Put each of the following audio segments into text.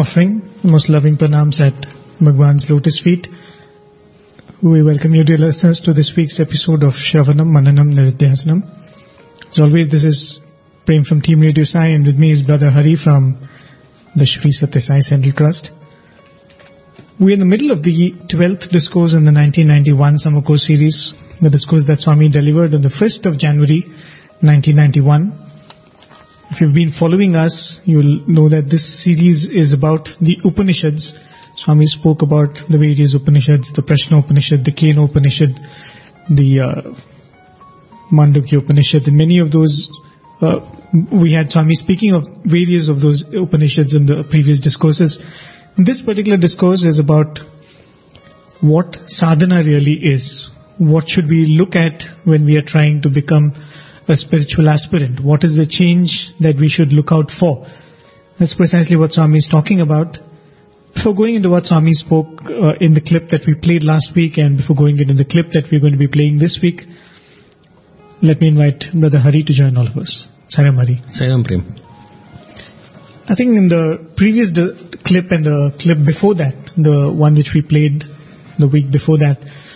offering most loving pranams at Bhagwan's lotus feet. We welcome you, dear listeners, to this week's episode of Shravanam Mananam Nidhyasanam. As always, this is Prem from Team Radio Sai, and with me is Brother Hari from the Shri Satya Sai Central Trust. We are in the middle of the 12th discourse in the 1991 summer course series, the discourse that Swami delivered on the 1st of January 1991. If you've been following us, you'll know that this series is about the Upanishads. Swami spoke about the various Upanishads, the Prashna Upanishad, the Kena Upanishad, the Mandukya Upanishad, and many of those, we had Swami speaking of various of those Upanishads in the previous discourses. This particular discourse is about what sadhana really is. What should we look at when we are trying to become a spiritual aspirant? What is the change that we should look out for? That's precisely what Swami is talking about. Before going into what Swami spoke in the clip that we played last week, and before going into the clip that we're going to be playing this week, let me invite Brother Hari to join all of us. Sairam Hari. Sairam Prem. I think in the previous clip and the clip before that, the one which we played the week before that,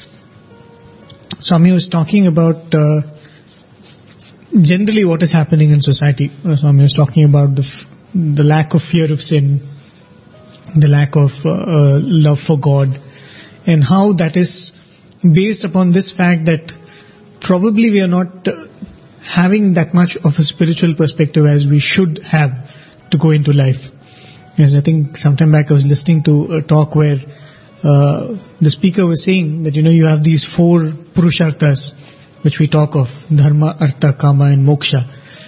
Swami was talking about generally what is happening in society. Swami was talking about the lack of fear of sin, the lack of love for God, and how that is based upon this fact that probably we are not having that much of a spiritual perspective as we should have to go into life. Yes, I think sometime back I was listening to a talk where the speaker was saying that, you have these 4 purusharthas which we talk of: dharma, artha, kama and moksha.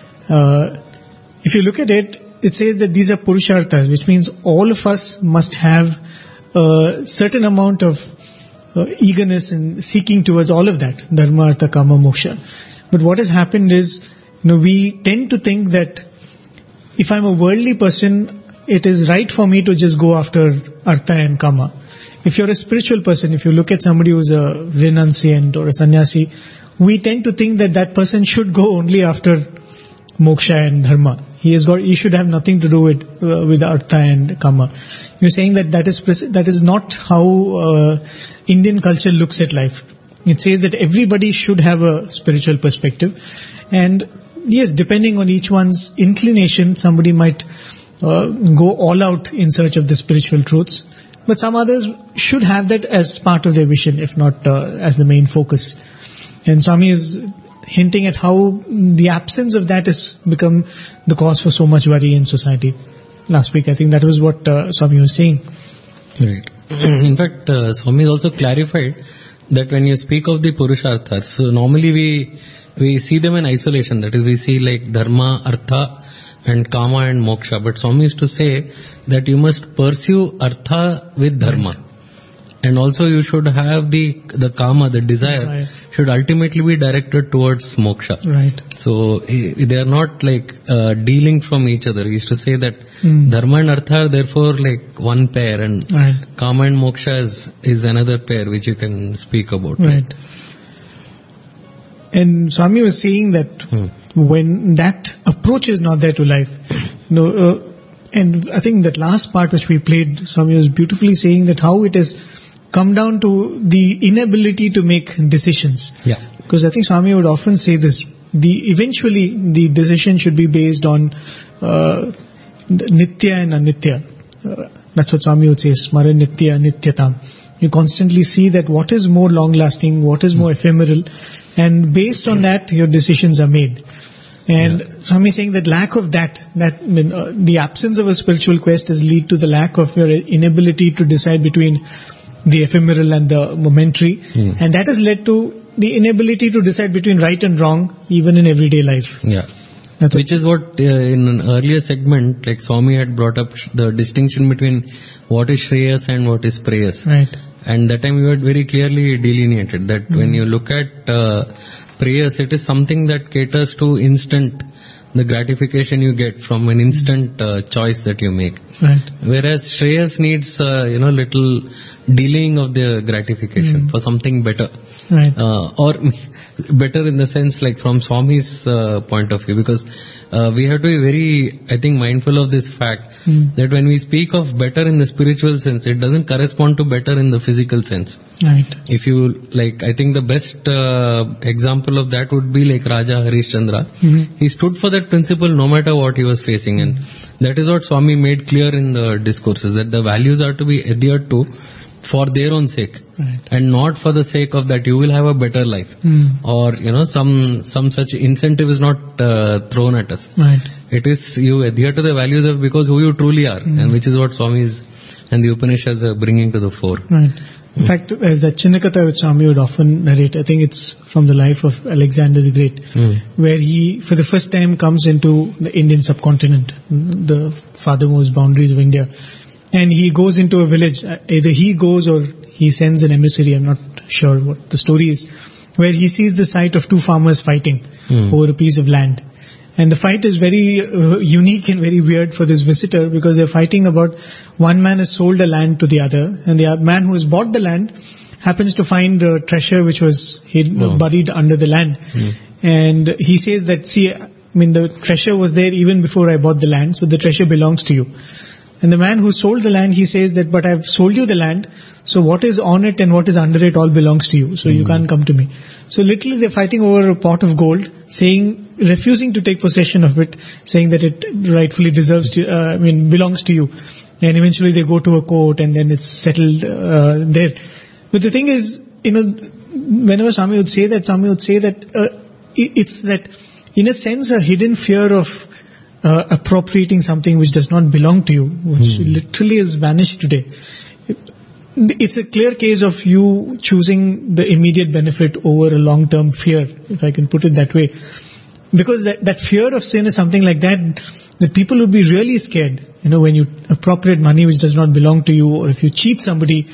If you look at it, it says that these are purusharthas, which means all of us must have a certain amount of eagerness in seeking towards all of that: dharma, artha, kama, moksha. But what has happened is, we tend to think that if I'm a worldly person, it is right for me to just go after artha and kama. If you're a spiritual person, if you look at somebody who's a renunciant or a sannyasi, we tend to think that that person should go only after moksha and dharma. He should have nothing to do with artha and kama. You're saying that is not how Indian culture looks at life. It says that everybody should have a spiritual perspective, and yes, depending on each one's inclination, somebody might go all out in search of the spiritual truths, but some others should have that as part of their vision, if not as the main focus. And Swami is hinting at how the absence of that has become the cause for so much worry in society. Last week, I think that was what Swami was saying. Right. In fact, Swami also clarified that when you speak of the Purusharthas, so normally we see them in isolation. That is, we see like dharma, artha and kama and moksha. But Swami used to say that you must pursue artha with dharma. Right. And also you should have the kama, the desire should ultimately be directed towards moksha. Right. So they are not like dealing from each other. He used to say that dharma and artha are therefore like one pair, and kama and moksha is another pair which you can speak about. Right. And Swami was saying that when that approach is not there to life, and I think that last part which we played, Swami was beautifully saying that how it has come down to the inability to make decisions. Yeah. Because I think Swami would often say this: eventually the decision should be based on nitya and anitya. That's what Swami would say: smara nitya nityatam. You constantly see that what is more long lasting, what is more ephemeral, and based on that your decisions are made. And Swami is saying that lack of the absence of a spiritual quest has led to the lack of your inability to decide between the ephemeral and the momentary, and that has led to the inability to decide between right and wrong even in everyday life. Yeah. Which is what in an earlier segment, like Swami had brought up the distinction between what is Shreyas and what is Preyas. Right. And that time you had very clearly delineated that when you look at Preyas, it is something that caters to instant, the gratification you get from an instant choice that you make. Right. Whereas Shreyas needs little delaying of the gratification for something better. Right. Or better in the sense like from Swami's point of view, because we have to be very, I think, mindful of this fact that when we speak of better in the spiritual sense, it doesn't correspond to better in the physical sense. Right. If you like, I think the best example of that would be like Raja Harishchandra. He stood for that principle no matter what he was facing, and that is what Swami made clear in the discourses, that the values are to be adhered to for their own sake, Right. and not for the sake of that you will have a better life, or some such incentive is not thrown at us. Right. It is you adhere to the values of because who you truly are, and which is what Swamis and the Upanishads are bringing to the fore. Right. In fact, as that Chinnakatha which Swami would often narrate, I think it's from the life of Alexander the Great, where he, for the first time, comes into the Indian subcontinent, the farthermost boundaries of India, and he goes into a village. Either he goes or he sends an emissary, I'm not sure what the story is, where he sees the sight of two farmers fighting over a piece of land. And the fight is very unique and very weird for this visitor, because they're fighting about one man has sold a land to the other, and the man who has bought the land happens to find a treasure which was buried under the land. And he says that, see, I mean, the treasure was there even before I bought the land, so the treasure belongs to you. And the man who sold the land, he says that, but I've sold you the land, so what is on it and what is under it all belongs to you, so you can't come to me. So literally they're fighting over a pot of gold, refusing to take possession of it, saying that it rightfully belongs to you. And eventually they go to a court and then it's settled there. But the thing is, whenever Swami would say that, it's that, in a sense, a hidden fear of appropriating something which does not belong to you, which literally has vanished today. It's a clear case of you choosing the immediate benefit over a long-term fear, if I can put it that way. Because that fear of sin is something like that people will be really scared. When you appropriate money which does not belong to you, or if you cheat somebody,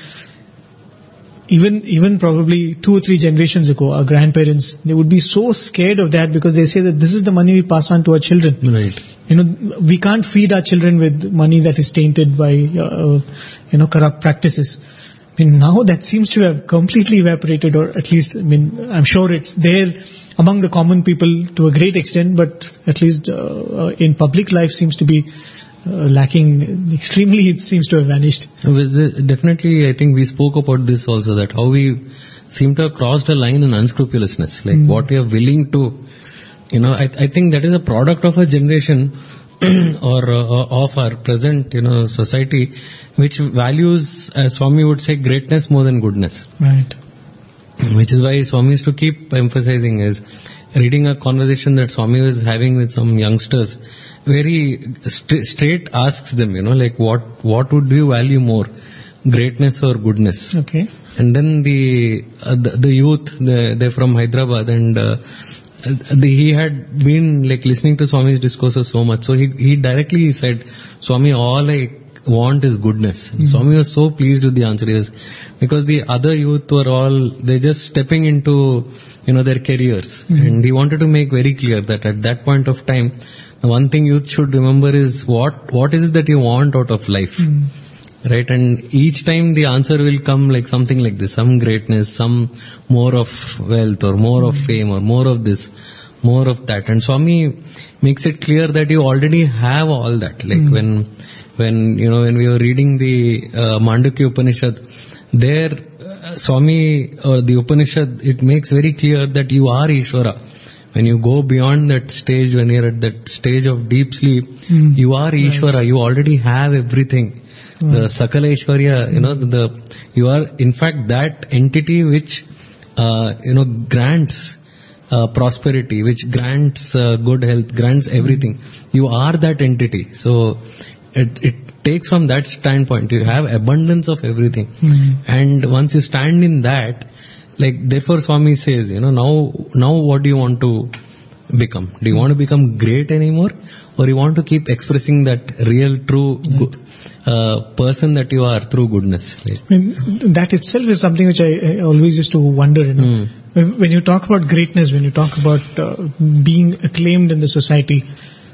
even probably 2 or 3 generations ago, our grandparents, they would be so scared of that, because they say that this is the money we pass on to our children. Right. We can't feed our children with money that is tainted by, corrupt practices. I mean, now that seems to have completely evaporated, or at least, I'm sure it's there among the common people to a great extent, but at least in public life seems to be lacking extremely. It seems to have vanished. Definitely, I think we spoke about this also, that how we seem to have crossed a line in unscrupulousness, like what we are willing to, I think that is a product of a generation or of our present, society, which values, as Swami would say, greatness more than goodness. Right. Which is why Swami used to keep emphasizing, is reading a conversation that Swami was having with some youngsters, where he straight asks them, like what would you value more, greatness or goodness? Okay. And then the youth, they're from Hyderabad, and he had been like listening to Swami's discourses so much, so he directly said, Swami, all I want is goodness. And Swami was so pleased with the answer, because the other youth were they're just stepping into their careers, and he wanted to make very clear that at that point of time, the one thing youth should remember is what is it that you want out of life. Right, and each time the answer will come like something like this, some greatness, some more of wealth, or more of fame, or more of this, more of that. And Swami makes it clear that you already have all that. Like when we were reading the Mandukya Upanishad, there Swami, or the Upanishad, it makes very clear that you are Ishvara. When you go beyond that stage, when you're at that stage of deep sleep, you are Ishvara. You already have everything. The Sakala Ishwarya, you are in fact that entity which, grants prosperity, which grants good health, grants everything. You are that entity. So it takes from that standpoint. You have abundance of everything. And once you stand in that, therefore Swami says, now what do you want to become? Do you want to become great anymore? Or you want to keep expressing that real, true person that you are through goodness? Right? That itself is something which I always used to wonder. When you talk about greatness, when you talk about being acclaimed in the society,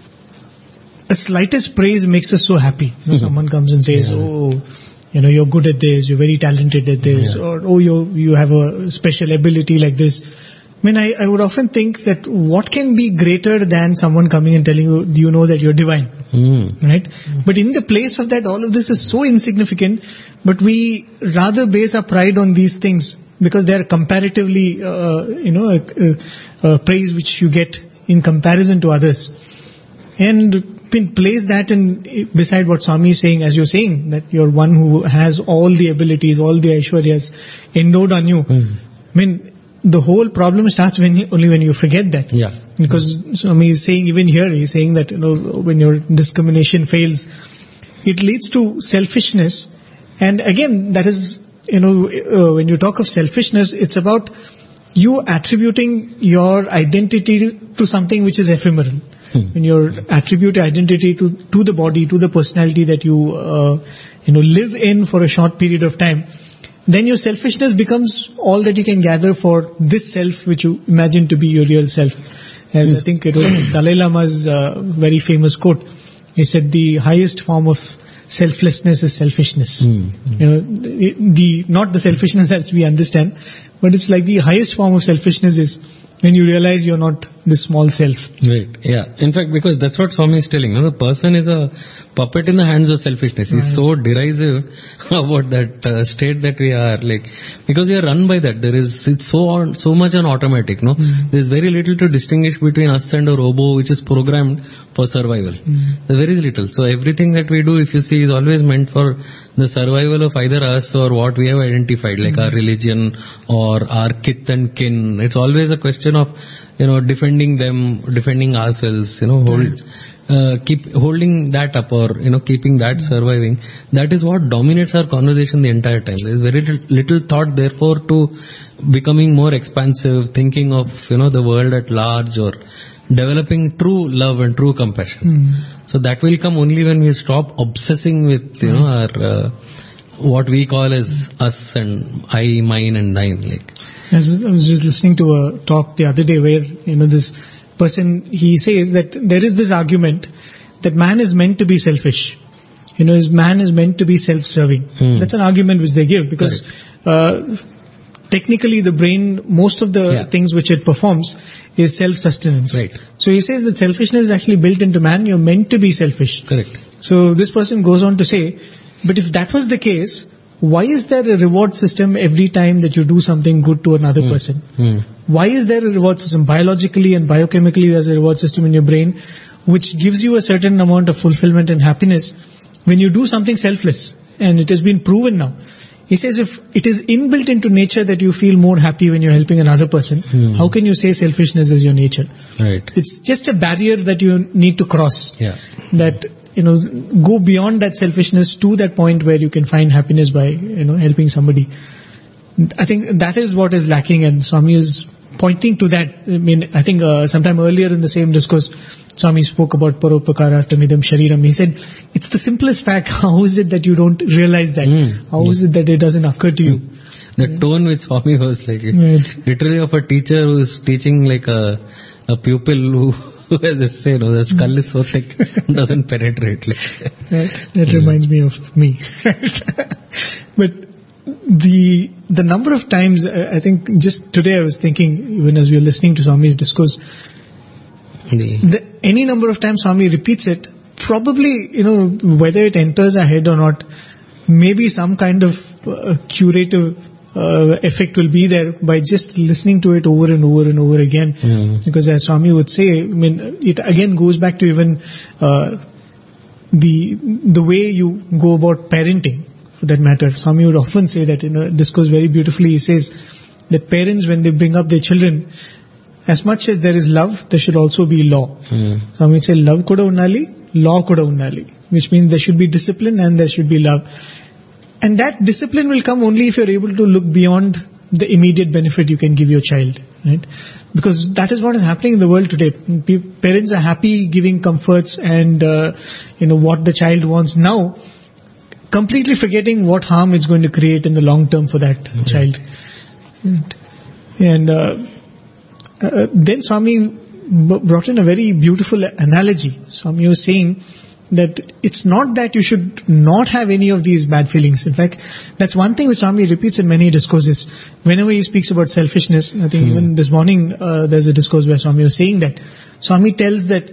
the slightest praise makes us so happy. Someone comes and says, you're good at this, you're very talented at this, or you have a special ability like this. I mean, I would often think that what can be greater than someone coming and telling you, do you know that you're divine? Right? But in the place of that, all of this is so insignificant, but we rather base our pride on these things because they are comparatively, praise which you get in comparison to others. And place that in beside what Swami is saying, as you're saying, that you're one who has all the abilities, all the Aishwaryas endowed on you. I mean, the whole problem starts only when you forget that. Yeah. Because Swami is saying, even here, he's saying that, when your discrimination fails, it leads to selfishness. And again, that is, when you talk of selfishness, it's about you attributing your identity to something which is ephemeral. When you attribute identity to the body, to the personality that you live in for a short period of time, then your selfishness becomes all that you can gather for this self which you imagine to be your real self. As I think it was Dalai Lama's very famous quote. He said the highest form of selflessness is selfishness. Not the selfishness as we understand, but it's like the highest form of selfishness is when you realize you're not this small self. Right. Yeah. In fact, because that's what Swami is telling. The person is a puppet in the hands of selfishness. He's so derisive about that state that we are because we are run by that. It's so much on automatic. There's very little to distinguish between us and a robo which is programmed for survival. There's very little. So everything that we do, if you see, is always meant for the survival of either us or what we have identified, like our religion or our kith and kin. It's always a question of defending them, defending ourselves, keep holding that up or keeping that surviving. That is what dominates our conversation the entire time. There is very little thought therefore to becoming more expansive, thinking of the world at large, or developing true love and true compassion. So that will come only when we stop obsessing with our what we call as us and I, mine and thine. I was just listening to a talk the other day where, this person, he says that there is this argument that man is meant to be selfish. Man is meant to be self-serving. That's an argument which they give because technically the brain, most of the things which it performs is self-sustenance. Right. So he says that selfishness is actually built into man. You're meant to be selfish. Correct. So this person goes on to say, but if that was the case, why is there a reward system every time that you do something good to another person? Why is there a reward system? Biologically and biochemically, there's a reward system in your brain which gives you a certain amount of fulfillment and happiness when you do something selfless. And it has been proven now. He says if it is inbuilt into nature that you feel more happy when you're helping another person, how can you say selfishness is your nature? Right. It's just a barrier that you need to cross. Yeah. That go beyond that selfishness to that point where you can find happiness by, helping somebody. I think that is what is lacking, and Swami is pointing to that. I think sometime earlier in the same discourse, Swami spoke about Paropakarattamidam Shariram. He said, it's the simplest fact. How is it that you don't realize that? How is it that it doesn't occur to you? The tone which Swami was literally of a teacher who is teaching a pupil who has a say, the skull is so thick, doesn't penetrate. That reminds me of me. But the number of times, I think just today I was thinking, even as we were listening to Swami's discourse, any number of times Swami repeats it, probably, whether it enters our head or not, maybe some kind of curative effect will be there by just listening to it over and over and over again. Because as Swami would say, it again goes back to even the way you go about parenting, for that matter. Swami would often say that in a discourse very beautifully. He says that parents, when they bring up their children, as much as there is love, there should also be law. Swami would say, love kuda unnali, law kuda unnali, which means there should be discipline and there should be love. And that discipline will come only if you're able to look beyond the immediate benefit you can give your child, right? Because that is what is happening in the world today. Parents are happy giving comforts and what the child wants now, completely forgetting what harm it's going to create in the long term for that child. And then Swami brought in a very beautiful analogy. Swami was saying that it's not that you should not have any of these bad feelings. In fact, that's one thing which Swami repeats in many discourses. Whenever he speaks about selfishness, I think even this morning there's a discourse where Swami was saying that Swami tells that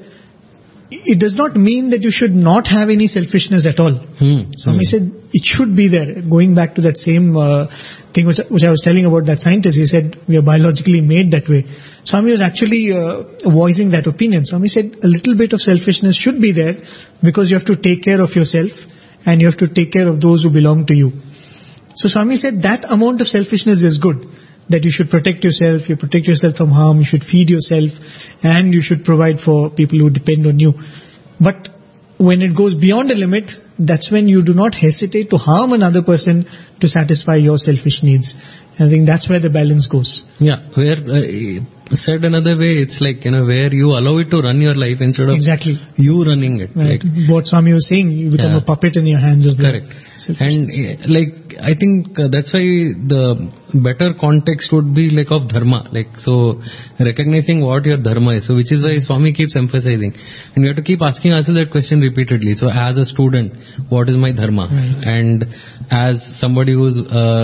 it does not mean that you should not have any selfishness at all. Swami said it should be there. Going back to that same thing which I was telling about that scientist, he said we are biologically made that way. Swami was actually voicing that opinion. Swami said a little bit of selfishness should be there because you have to take care of yourself and you have to take care of those who belong to you. So Swami said that amount of selfishness is good. That you should protect yourself, you protect yourself from harm, you should feed yourself, and you should provide for people who depend on you. But when it goes beyond a limit, that's when you do not hesitate to harm another person to satisfy your selfish needs. I think that's where the balance goes. Yeah, where said another way, it's like, where you allow it to run your life instead of exactly you running it. Right. What Swami was saying, you become a puppet in your hands of correct. And I think that's why the better context would be like of dharma. So recognizing what your dharma is. So which is why Swami keeps emphasizing. And we have to keep asking ourselves that question repeatedly. So as a student, what is my dharma? Right. And as somebody who's,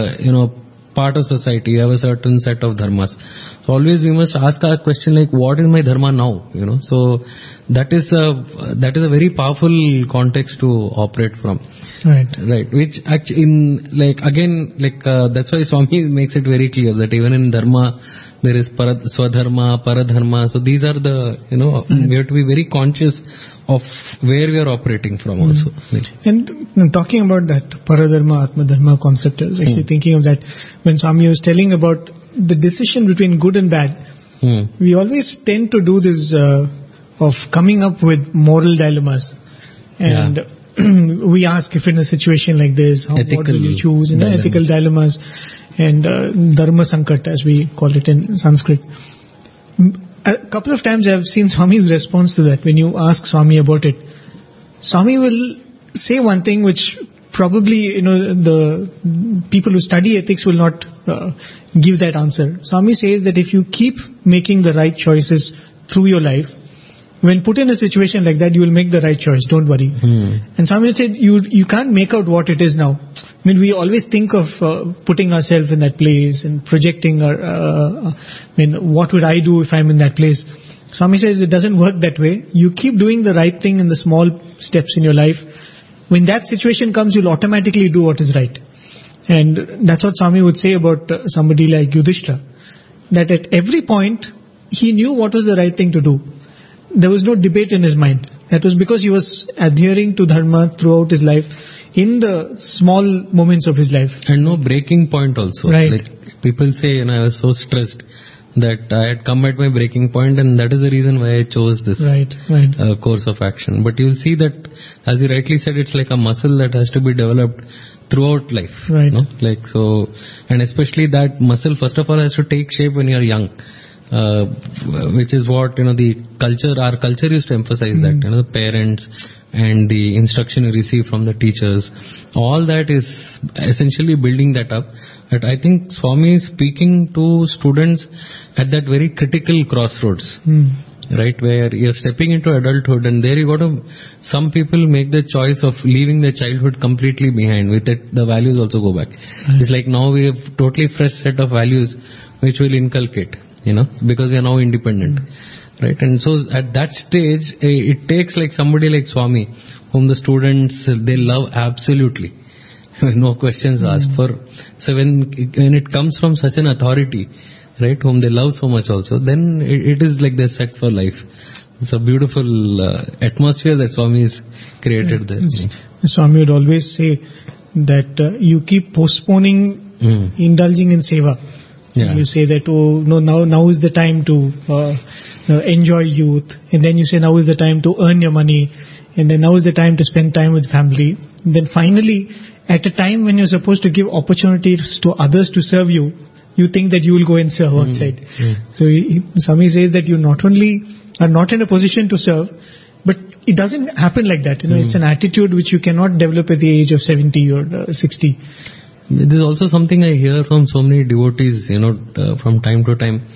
part of society, you have a certain set of dharmas. So always we must ask our question like, what is my dharma now? So that is a very powerful context to operate from. Right. Which actually that's why Swami makes it very clear that even in dharma there is swadharma, paradharma. So these are the, we have to be very conscious of where we are operating from also. And talking about that paradharma, atmadharma concept, I was actually thinking of that when Swami was telling about the decision between good and bad. We always tend to do this of coming up with moral dilemmas. And we ask if in a situation like this, what will you choose? Ethical dilemmas and dharma sankat, as we call it in Sanskrit. A couple of times I have seen Swami's response to that. When you ask Swami about it, Swami will say one thing which probably the people who study ethics will not give that answer. Swami says that if you keep making the right choices through your life, when put in a situation like that, you will make the right choice. Don't worry. And Swami said, you can't make out what it is now. I mean, we always think of putting ourselves in that place and projecting what would I do if I'm in that place? Swami says it doesn't work that way. You keep doing the right thing in the small steps in your life. When that situation comes, you'll automatically do what is right. And that's what Swami would say about somebody like Yudhishthira. That at every point, he knew what was the right thing to do. There was no debate in his mind. That was because he was adhering to dharma throughout his life in the small moments of his life. And no breaking point also. Right. Like people say, I was so stressed that I had come at my breaking point, and that is the reason why I chose this course of action. But you'll see that, as you rightly said, it's like a muscle that has to be developed throughout life. Right. And especially that muscle, first of all, has to take shape when you're young. Which is what, our culture used to emphasize that, parents and the instruction you receive from the teachers, all that is essentially building that up. But I think Swami is speaking to students at that very critical crossroads, right, where you're stepping into adulthood, and there some people make the choice of leaving their childhood completely behind. With it, the values also go back. It's like now we have totally fresh set of values which will inculcate. Because we are now independent, right? And so at that stage, it takes like somebody like Swami, whom the students, they love absolutely, no questions asked for. So when it comes from such an authority, right, whom they love so much also, then it is like they're set for life. It's a beautiful atmosphere that Swami has created there. Swami would always say that you keep postponing indulging in seva. Yeah. You say that, now is the time to enjoy youth. And then you say now is the time to earn your money. And then now is the time to spend time with family. And then finally, at a time when you're supposed to give opportunities to others to serve you, you think that you will go and serve outside. So Swami says that you not only are not in a position to serve, but it doesn't happen like that. It's an attitude which you cannot develop at the age of 70 or 60. This is also something I hear from so many devotees, from time to time.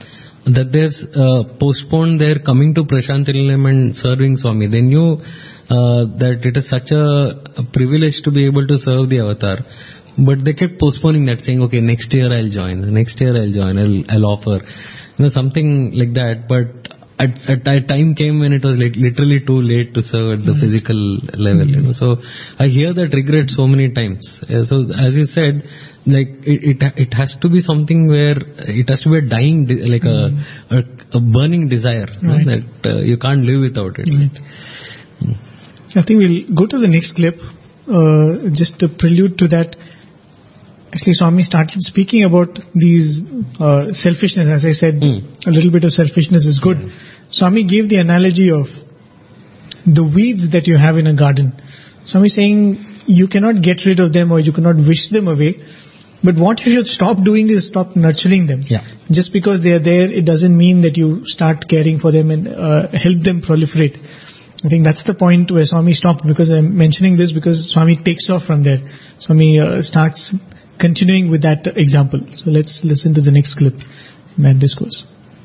that they've postponed their coming to Prashantilam and serving Swami. They knew that it is such a privilege to be able to serve the avatar. But they kept postponing that, saying, okay, next year I'll join, I'll offer, something like that. But at time came when it was like literally too late to serve at the physical level, So I hear that regret so many times. So as you said, like it has to be something where it has to be a dying, like a burning desire, right. that you can't live without it. Right. I think we'll go to the next clip. Just to prelude to that, actually Swami started speaking about these selfishness. As I said, a little bit of selfishness is good. Swami gave the analogy of the weeds that you have in a garden. Swami saying you cannot get rid of them or you cannot wish them away, but what you should stop doing is stop nurturing them. Yeah. Just because they are there, it doesn't mean that you start caring for them and help them proliferate. I think that's the point where Swami stopped, because I'm mentioning this because Swami takes off from there. Swami starts continuing with that example. So let's listen to the next clip in that discourse.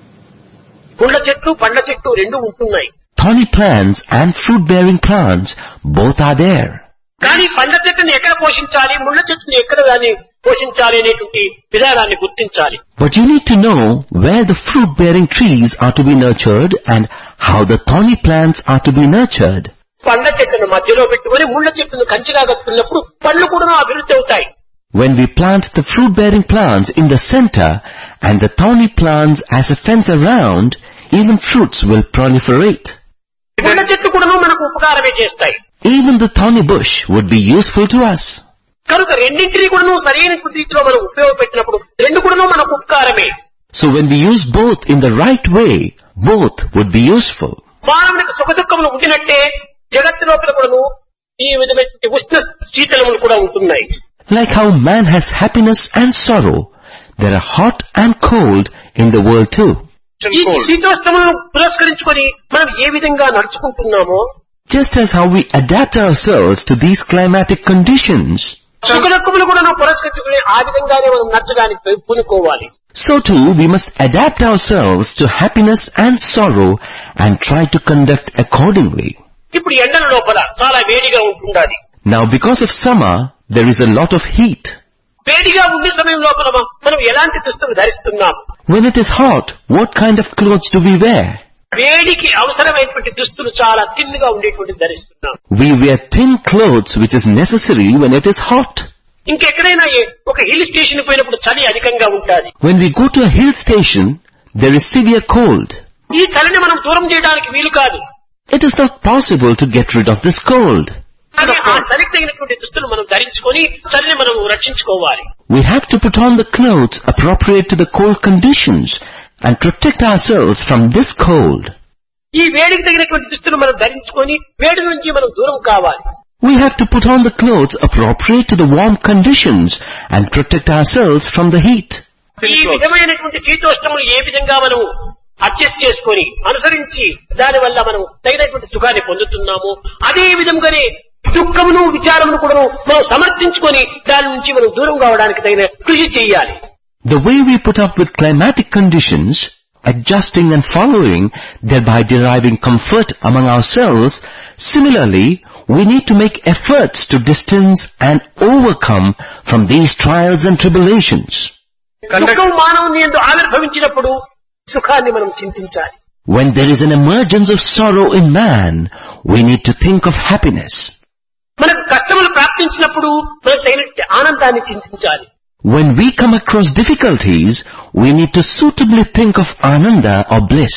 Thorny plants and fruit-bearing plants, both are there. కానీ పండ్ల చెట్టుని ఎక్కడ పోషించాలి, ముళ్ళ చెట్టుని ఎక్కడ దాన్ని పోషించాలి అనేటువంటి విధానాన్ని గుర్తించాలి. But you need to know where the fruit-bearing trees are to be nurtured and how the thorny plants are to be nurtured. పండ్ల చెట్టును మధ్యలో పెట్టుకొని ముళ్ళ చెట్టును కంచిగా కట్టుకున్నప్పుడు పండ్లు కూడా అభివృద్ధి అవుతాయి. When we plant the fruit-bearing plants in the center and the thorny plants as a fence around, even fruits will proliferate. ముళ్ళ చెట్లు కూడా మనకు ఉపకారమే చేస్తాయి. Even the thorny bush would be useful to us. కనుక రెండింటినీ కూడా సరైన రీతిలో మనం ఉపయోగపెట్టినప్పుడు రెండు కూడా మనకు ఉపకారమే. So when we use both in the right way, both would be useful. మానవునికి సుఖ దుఃఖములు ఉండినట్టే జగత్తు లోపల కూడా ఈ విధమైన ఉష్ణ శీతలములు కూడా ఉంటున్నాయి. Like how man has happiness and sorrow, there are hot and cold in the world too. ఈ శీతోష్ణములను పురస్కరించుకొని మనం ఏ విధంగా నడుచుకుంటున్నామో, just as how we adapt ourselves to these climatic conditions, సుఖ దుఃఖములు కూడా పురస్కరించుకుని ఆ విధంగానే మనం నచ్చడానికి పూనుకోవాలి. So too we must adapt ourselves to happiness and sorrow and try to conduct accordingly. ఇప్పుడు ఎండల లోపల చాలా వేడిగా ఉంటుండాలి. Now because of summer, there is a lot of heat. వేడిగా ఉండే సమయం లోపల మనం ఎలాంటి దుస్తులు ధరిస్తున్నాం? When it is hot, what kind of clothes do we wear? వేడికి అవసరమైనటువంటి దుస్తులు చాలా తిన్నుగా ఉండేటువంటి ధరిస్తున్నాం. We wear thin clothes which is necessary when it is hot. ఇంకెక్కడైనా ఒక హిల్ స్టేషన్ పోయినప్పుడు చలి అధికంగా ఉంటుంది. When we go to a hill station, there is severe cold. ఈ చలిని మనం దూరం చేయడానికి వీలు కాదు. It is not possible to get rid of this cold. కానీ ఆ చలికి తగినటువంటి దుస్తులు మనం ధరించుకొని చలిని మనం రక్షించుకోవాలి. We have to put on the clothes appropriate to the cold conditions and protect ourselves from this cold. ఈ వేడికి తగినటువంటి దుస్తులు మనం ధరించుకొని వేడి నుంచి మనం దూరం కావాలి. We have to put on the clothes appropriate to the warm conditions and protect ourselves from the heat. ఈ విధమైనటువంటి శీతోష్ణములు ఏ విధంగా మనం అడ్జస్ట్ చేసుకొని అనుసరించి దాని వల్ల మనం తగినటువంటి సుఖాన్ని పొందుతున్నాము, అదే విధంగానే దుఃఖమును విచారమును కూడా మనం సమర్థించుకొని దాని నుంచి మనం దూరం కావడానికి తగిన కృషి చేయాలి. The way we put up with climatic conditions, adjusting and following, thereby deriving comfort among ourselves, similarly, we need to make efforts to distance and overcome from these trials and tribulations. దుఃఖం మానవుని యందు ఆవిర్భవించినప్పుడు సుఖాన్ని మనం చింతించాలి. When there is an emergence of sorrow in man, we need to think of happiness. మనకు కష్టములు ప్రాప్తించినప్పుడు మనం తగినటువంటి ఆనందాన్ని చింతించాలి. When we come across difficulties, we need to suitably think of ananda or bliss.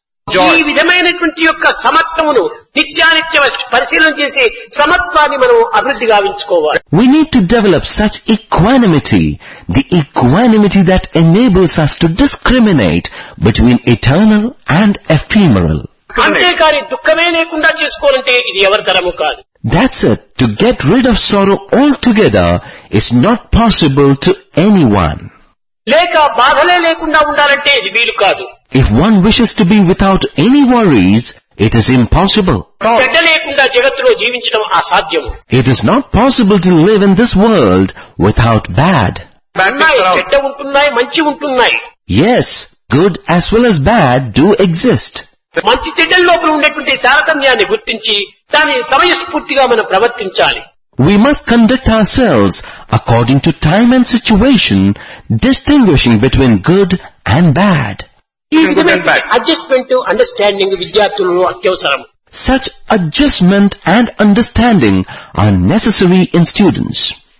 ఈ విధమైనటువంటి యొక్క సమత్వమును నిత్యానిత్య పరిశీలన చేసి సమత్వాన్ని మనం అభివృద్ధి గావించుకోవాలి. We need to develop such equanimity, the equanimity that enables us to discriminate between eternal and ephemeral. అంతేకాని దుఃఖమే లేకుండా చేసుకోవాలంటే ఇది ఎవరి తరము కాదు. That's it. To get rid of sorrow altogether is not possible to anyone. లేక బాధలే లేకుండా ఉండాలంటే ఇది వీలు కాదు. If one wishes to be without any worries, it is impossible. చెడ్డ లేకుండా జగత్తులో జీవించడం అసాధ్యం. It is not possible to live in this world without bad. ఉన్నాయి, చెడ్డ ఉంటున్నాయి, మంచి ఉంటున్నాయి. Yes, good as well as bad do exist. మంచి చెడ్డల లోపల ఉండేటువంటి తారతమ్యాన్ని గుర్తించి దాన్ని సమయస్ఫూర్తిగా మనం ప్రవర్తించాలి. We must conduct ourselves according to time and situation, distinguishing between good and bad. ఈ విధమైన అడ్జస్ట్మెంట్ అండర్స్టాండింగ్ విద్యార్థులలో అత్యవసరం. Such adjustment and understanding are necessary in students.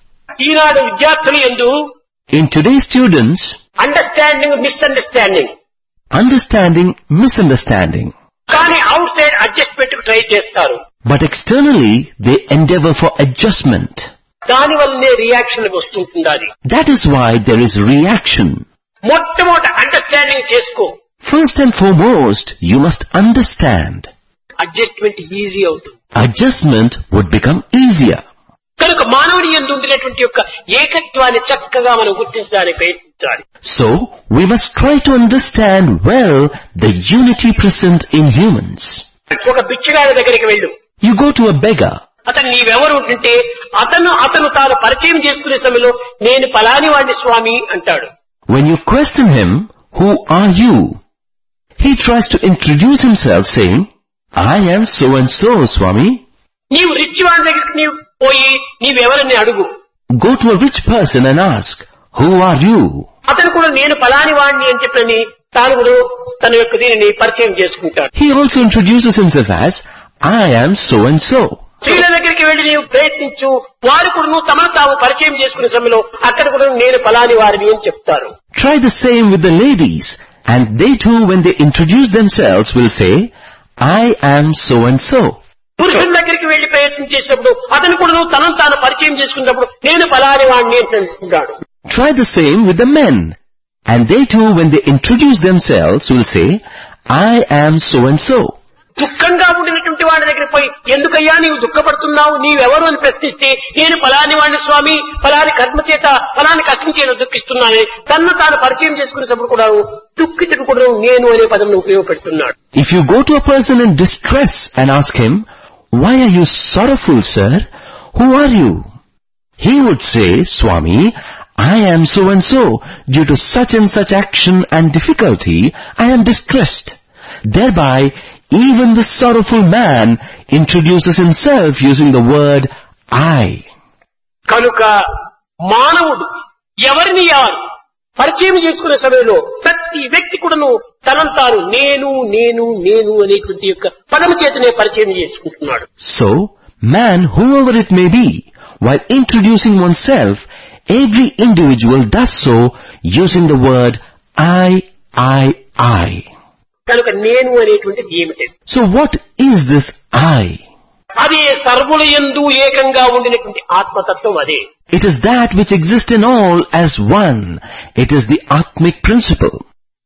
ఈనాడు విద్యార్థులు యందు In today's students, understanding misunderstanding, understanding misunderstanding. కానీ outside adjustment కు try చేస్తారు. But externally, they endeavor for adjustment. దాని వల్లనే రియాక్షన్ వస్తుంటుంది. That is why there is reaction. మొట్టమొదటి understanding చేసుకో. First and foremost, you must understand. Adjustment easy అవుతుంది. Adjustment would become easier. కనుక మానవుని యందు ఉండినటువంటి యొక్క ఏకత్వాన్ని చక్కగా మనం గుర్తించడానికి ప్రయత్నించాలి. So, we must try to understand well the unity present in humans. ఒక బిచ్చగాడి దగ్గరికి వెళ్ళు. You go to a beggar. అతను నీవెవరు అంటే అతను తాను పరిచయం చేసుకునే సమయంలో నేను పలాని వాడిని స్వామి అంటాడు. When you question him, who are you? He tries to introduce himself saying, I am so and so, Swami. నీవు రిచ్ వాడి దగ్గరికి నీవు పోయి నీవెవరని అడుగు. Go to a rich person and ask, who are you? అతను కూడా నేను పలాని వాడిని అని చెప్పని తాను కూడా తన యొక్క దీనిని పరిచయం చేసుకుంటాడు. He also introduces himself as, I am so and so. స్త్రీల దగ్గరికి వెళ్లి నీవు ప్రయత్నించు, వారు కూడా నువ్వు తమను తాము పరిచయం చేసుకునే సమయంలో అక్కడ కూడా నేను పలాని వారిని అని చెప్తారు. Try the same with the ladies, and they too, when they introduce themselves, will say, I am so and so. పురుషుల దగ్గరికి వెళ్లి ప్రయత్నం చేసినప్పుడు అతను కూడా నువ్వు తనను తాను పరిచయం చేసుకున్నప్పుడు నేను పలాని వాడిని అని అంటున్నాడు. Try the same with the men, and they too, when they introduce themselves, will say, I am so and so. దుఃఖంగా ఉండినటువంటి వాడి దగ్గరికి పోయి ఎందుకయ్యా నీవు దుఃఖపడుతున్నావు, నీవెవరు అని ప్రశ్నిస్తే నేను పలాని వాడిని స్వామి, పలాని కర్మ చేత పలాని కష్టం చేత దుఃఖిస్తున్నానని తన్ను తాను పరిచయం చేసుకునేటప్పుడు కూడా దుఃఖితుడు కూడా నేను అనే పదం ఉపయోగపెడుతున్నాడు. If you go to a person in distress and ask him, why are you sorrowful, sir? Who are you? He would say, Swami, I am so and so. Due to such and such action and difficulty, I am distressed. Thereby, even the sorrowful man introduces himself using the word I. కనుక మానవుడు ఎవరిని ఎవరు పరిచయం చేసుకునే సమయంలో ప్రతి వ్యక్తి కూడాను తనను తాను నేను నేను నేను అనేటువంటి యొక్క పదము చేతనే పరిచయం చేసుకుంటున్నాడు. So, man, whoever it may be, while introducing oneself, every individual does so using the word I. కనుక నేను అనేటువంటిది ఏమిటి? So what is this I? అది సర్వుల యందు ఏకంగా ఉండినటువంటి ఆత్మతత్వం. అదే It is that which exists in all as one. It is the Atmic principle.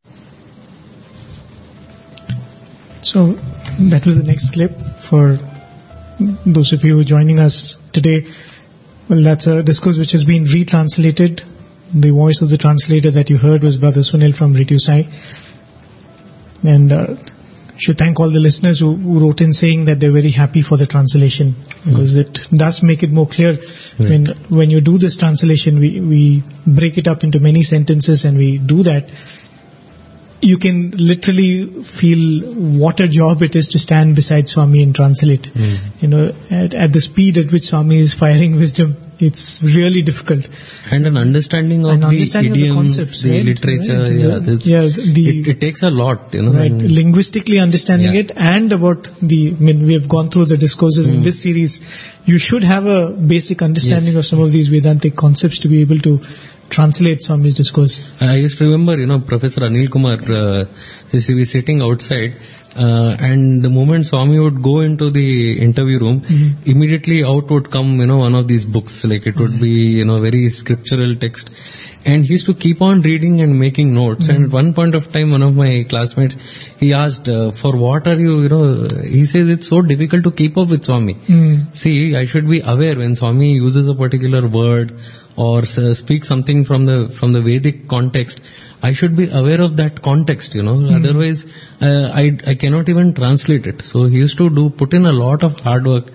So that was the next clip for those of you who are joining us today. Well, that's a discourse which has been retranslated. The voice of the translator that you heard was Brother Sunil from Radio Sai. And I should thank all the listeners who wrote in saying that they're very happy for the translation, because it does make it more clear. Right. When you do this translation, we break it up into many sentences, and we do that. You can literally feel what a job it is to stand beside Swami and translate. You know, at the speed at which Swami is firing wisdom, it's really difficult. And an understanding of the idioms, the concepts, the right? literature, Right. It takes a lot, you know. Right, linguistically understanding it, and about we have gone through the discourses in this series. You should have a basic understanding of some of these Vedantic concepts to be able to translate Swami's discourse. I used to remember, Professor Anil Kumar, we were sitting outside, and the moment Swami would go into the interview room, immediately out would come, one of these books, like it would be, very scriptural text. And he used to keep on reading and making notes. And at one point of time, one of my classmates, he asked, for what are you, he says it's so difficult to keep up with Swami. See, I should be aware when Swami uses a particular word or speaks something from the Vedic context, I should be aware of that context, Otherwise, I cannot even translate it. So he used to put in a lot of hard work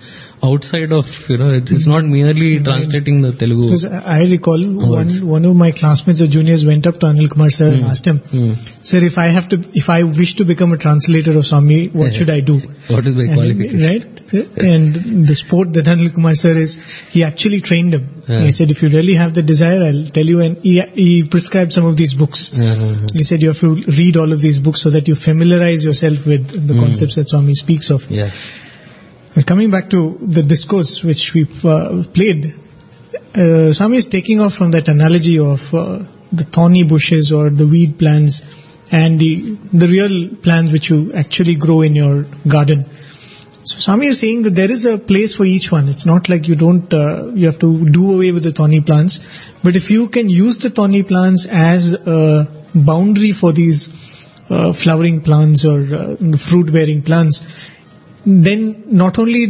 outside of, it's not merely translating the Telugu. Because I recall one of my classmates or juniors went up to Anil Kumar sir and asked him, "Sir, if I wish to become a translator of Swami, what should I do?" What is my qualification? Right? And the sport that Anil Kumar sir is, he actually trained him. He said, if you really have the desire, I'll tell you. And he prescribed some of these books. He said, you have to read all of these books so that you familiarize yourself with the concepts that Swami speaks of. Yeah. Coming back to the discourse which we played, Swami is taking off from that analogy of the thorny bushes or the weed plants and the real plants which you actually grow in your garden. So Swami is saying that there is a place for each one. It's not like you have to do away with the thorny plants. But if you can use the thorny plants as a boundary for these flowering plants or the fruit-bearing plants, then not only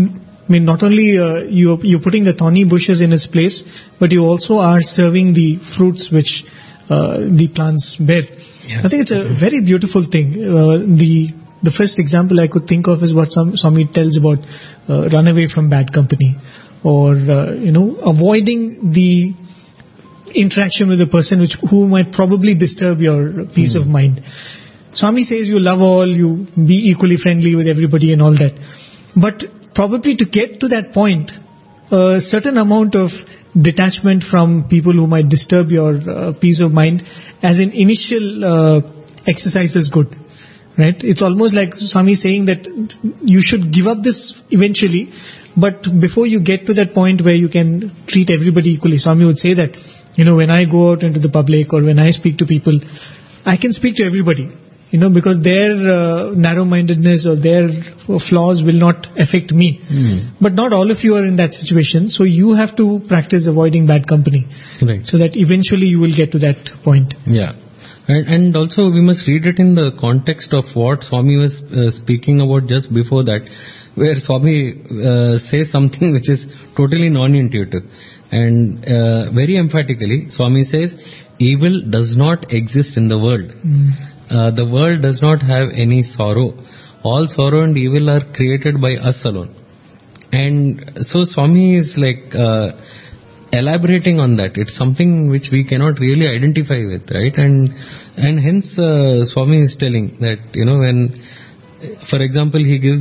you're putting the thorny bushes in its place, but you also are serving the fruits which the plants bear. Yeah. I think it's a very beautiful thing. The first example I could think of is what Swami tells about run away from bad company, or avoiding the interaction with a person who might probably disturb your peace of mind. Swami says you love all, you be equally friendly with everybody and all that. But probably to get to that point, a certain amount of detachment from people who might disturb your peace of mind as an initial exercise is good. Right? It's almost like Swami saying that you should give up this eventually, but before you get to that point where you can treat everybody equally. Swami would say that, when I go out into the public or when I speak to people, I can speak to everybody. Because their narrow-mindedness or their flaws will not affect me. But not all of you are in that situation, so you have to practice avoiding bad company. Right. So that eventually you will get to that point. Yeah. And also we must read it in the context of what Swami was speaking about just before that, where Swami says something which is totally non-intuitive. And very emphatically, Swami says, evil does not exist in the world. The world does not have any sorrow. All sorrow and evil are created by us alone. And so Swami is elaborating on that. It's something which we cannot really identify with, right? And hence Swami is telling that, when, for example, he gives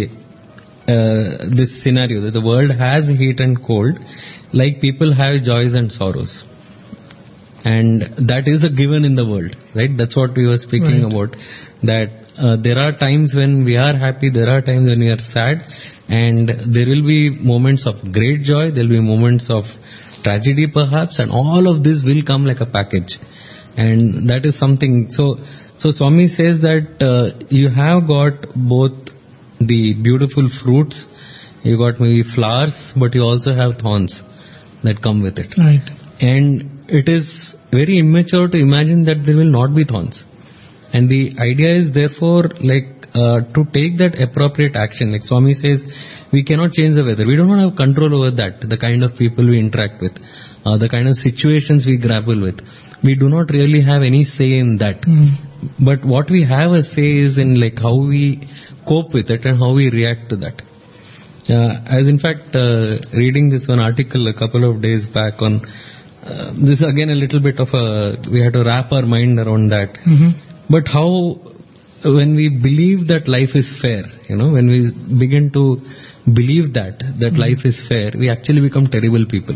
this scenario that the world has heat and cold, like people have joys and sorrows. And that is a given in the world, right? That's what we were speaking about. That there are times when we are happy, there are times when we are sad, and there will be moments of great joy, there will be moments of tragedy perhaps, and all of this will come like a package. And that is something. So Swami says that you have got both the beautiful fruits, you got maybe flowers, but you also have thorns that come with it. Right. And it is very immature to imagine that there will not be thorns. And the idea is therefore to take that appropriate action. Like Swami says, we cannot change the weather. We do not have control over that, the kind of people we interact with, the kind of situations we grapple with. We do not really have any say in that. But what we have a say is in how we cope with it and how we react to that. As in fact, reading this one article a couple of days back on this is again a little bit of we had to wrap our mind around that. But how, when we believe that life is fair, when we begin to believe that life is fair, we actually become terrible people.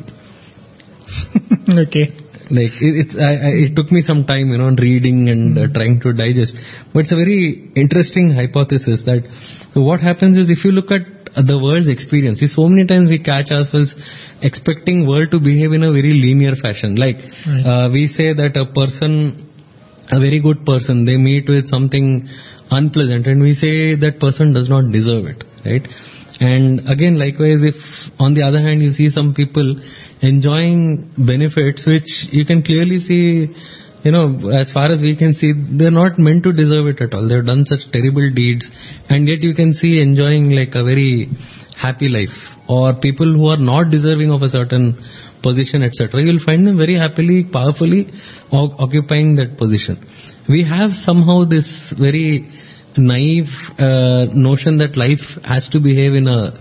Okay. It took me some time, reading and trying to digest. But it's a very interesting hypothesis that what happens is if you look at the world's experience, so many times we catch ourselves expecting world to behave in a very linear fashion. We say that a very good person, they meet with something unpleasant and we say that person does not deserve it, right? And again, likewise, if on the other hand you see some people enjoying benefits which you can clearly see, as far as we can see, they're not meant to deserve it at all. They've done such terrible deeds, and yet you can see enjoying a very happy life. Or people who are not deserving of a certain position, etc. You'll find them very happily, powerfully occupying that position. We have somehow this very naive notion that life has to behave in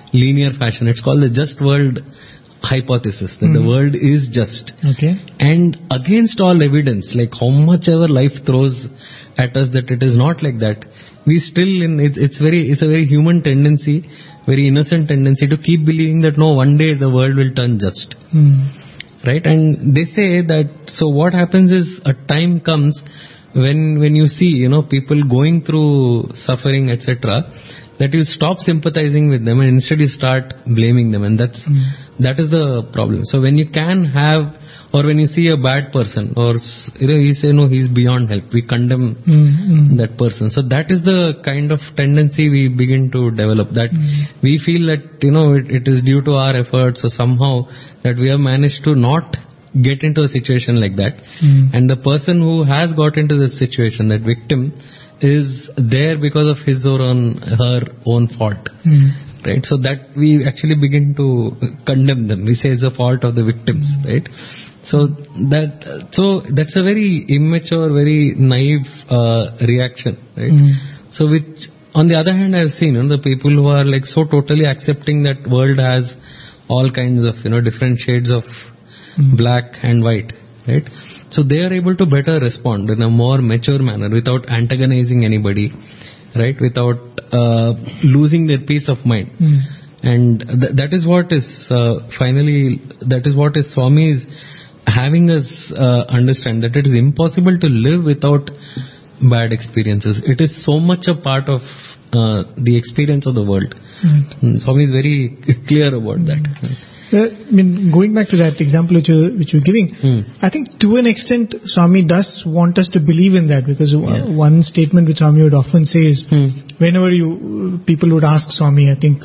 linear fashion. It's called the just world hypothesis, that the world is just. Okay. And against all evidence, like how much ever life throws at us that it is not like that, we still, it's a very human tendency, very innocent tendency to keep believing that no, one day the world will turn just. Right? And they say that, so what happens is a time comes when you see, people going through suffering, etc., that you stop sympathizing with them and instead you start blaming them, and that is the problem. So when you can have, or when you see a bad person, or you say no, he's beyond help, we condemn that person. So that is the kind of tendency we begin to develop, that we feel that it is due to our efforts or somehow that we have managed to not get into a situation like that, and the person who has got into this situation, that victim, is there because of his or her own fault. Right? So that we actually begin to condemn them. We say it's a fault of the victims, right? So that's a very immature, very naive reaction, right? So which, on the other hand, I've seen the people who are like so totally accepting that world has all kinds of different shades of black and white, right? So they are able to better respond in a more mature manner without antagonizing anybody, right? Without losing their peace of mind. And that is what is finally, that is what is Swami is having us understand, that it is impossible to live without bad experiences. It is so much a part of the experience of the world. Swami is very clear about that. Going back to that example which you're giving, I think to an extent Swami does want us to believe in that, because one statement which Swami would often say is, whenever people would ask Swami, I think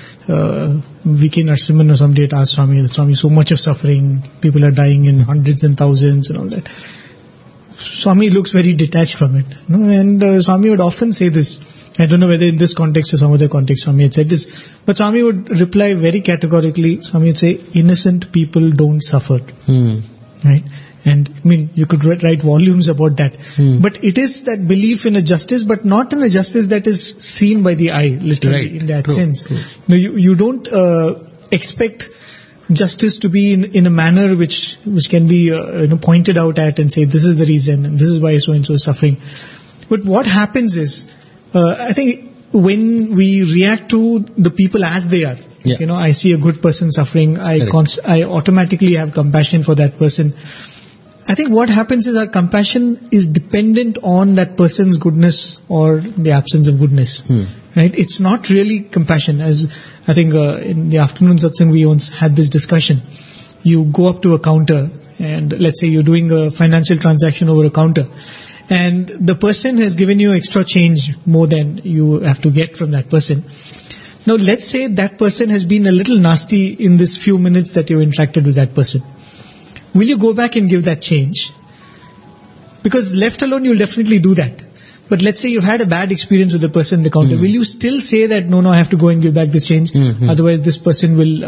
V.K. Narasimhan or somebody had asked Swami, so much of suffering, people are dying in hundreds and thousands and all that. Swami looks very detached from it, and Swami would often say this. I don't know whether in this context or some other context Swami had said this, but Swami would reply very categorically. Swami would say, innocent people don't suffer. Right? And you could write volumes about that. But it is that belief in a justice, but not in a justice that is seen by the eye, literally, in that sense. You don't expect justice to be in a manner which can be pointed out at and say, this is the reason and this is why so-and-so is suffering. But what happens is, I think when we react to the people as they are, I see a good person suffering, I automatically have compassion for that person. I think what happens is our compassion is dependent on that person's goodness or the absence of goodness. Right? It's not really compassion. As I think in the afternoon satsang we once had this discussion. You go up to a counter and let's say you're doing a financial transaction over a counter, and the person has given you extra change more than you have to get from that person. Now let's say that person has been a little nasty in this few minutes that you interacted with that person. Will you go back and give that change? Because left alone you'll definitely do that. But let's say you've had a bad experience with the person in the counter. Will you still say that, no, I have to go and give back this change? Otherwise this person will,